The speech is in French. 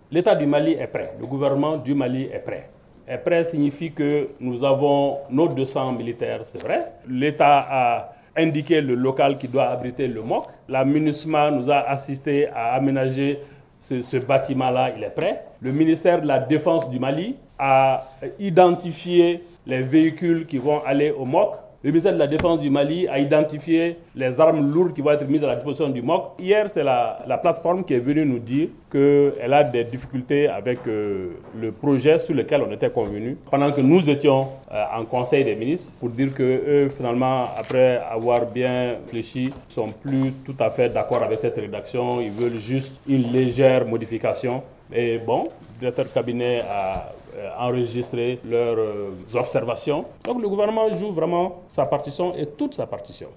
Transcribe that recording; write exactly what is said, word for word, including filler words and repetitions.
L'État du Mali est prêt, le gouvernement du Mali est prêt. Est prêt signifie que nous avons nos deux cents militaires, c'est vrai. L'État a indiqué le local qui doit abriter le M O C. La MINUSMA nous a assisté à aménager ce, ce bâtiment-là, il est prêt. Le ministère de la Défense du Mali a identifié les véhicules qui vont aller au M O C. Le ministère de la Défense du Mali a identifié les armes lourdes qui vont être mises à la disposition du M O C. Hier, c'est la, la plateforme qui est venue nous dire qu'elle a des difficultés avec euh, le projet sur lequel on était convenu. Pendant que nous étions euh, en Conseil des ministres, pour dire qu'eux, finalement, après avoir bien réfléchi, ne sont plus tout à fait d'accord avec cette rédaction. Ils veulent juste une légère modification. Et bon, le directeur de cabinet a enregistrer leurs observations. Donc le gouvernement joue vraiment sa partition et toute sa partition.